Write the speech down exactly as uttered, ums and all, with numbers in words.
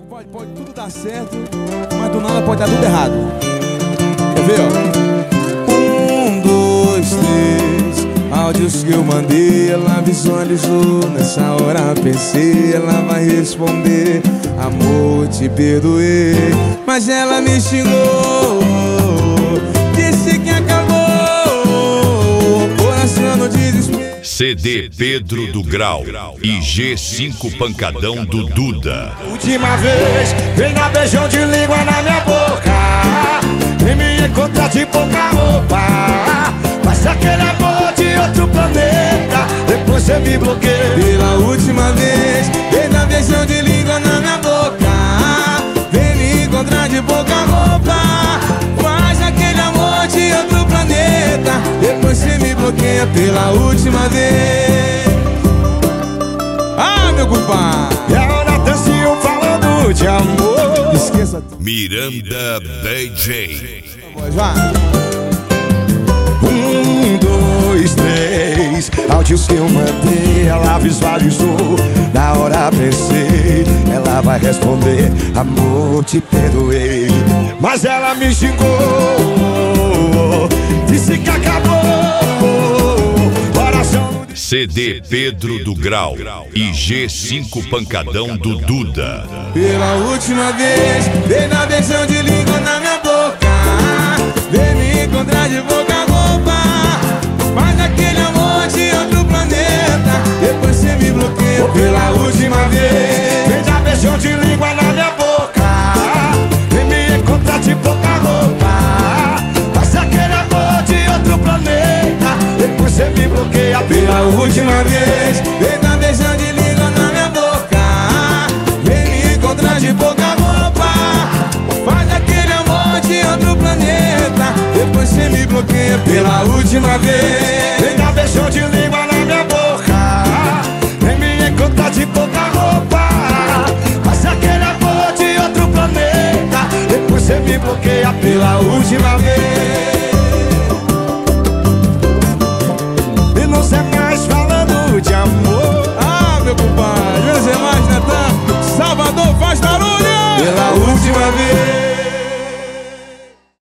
Pode, pode tudo dar certo, mas do nada pode dar tudo errado. Quer ver, ó? Um, dois, três. Áudios que eu mandei, ela visualizou. Nessa hora pensei, ela vai responder: amor, te perdoei. Mas ela me xingou, disse que acabou. Coração no desespero. C D Pedro do Grau e G cinco Pancadão do Duda. Última vez, vem dar beijão de língua na minha boca. Vem me encontrar de pouca roupa. Mas aquele amor de outro planeta. Depois você me bloqueia. Pela última vez, vem dar beijão de língua na minha boca. Vem me encontrar de pouca roupa. Faz aquele amor de outro planeta. Depois você me bloqueia pela última vez. Ah, meu compadre! E a hora dancinho falando de amor. Esqueça. Miranda D J. Vai. Um, dois, três. Áudios que eu mandei, ela visualizou. Na hora pensei, ela vai responder: amor, te perdoei. Mas ela me xingou, disse que acabou. Coração no... C D Pedro do Grau e G cinco Pancadão do Duda. Pela última vez, vem dar beijão de língua na minha boca. Vem me encontrar de boca roupa. Faz aquele amor de outro planeta. Depois você me bloqueia pela última vez. Vem dar beijão de língua na minha boca. Vem me encontrar de pouca roupa. Faz aquele amor de outro planeta. Depois você me bloqueia pela última vez. Vem dar beijão de língua na minha boca. Vem me encontrar de pouca roupa. Faz aquele amor de outro planeta. Depois você me bloqueia pela última vez. Vem dar beijão de língua na minha boca. Vem me encontrar de pouca roupa. Faz aquele amor de outro planeta. Depois você me bloqueia pela última vez.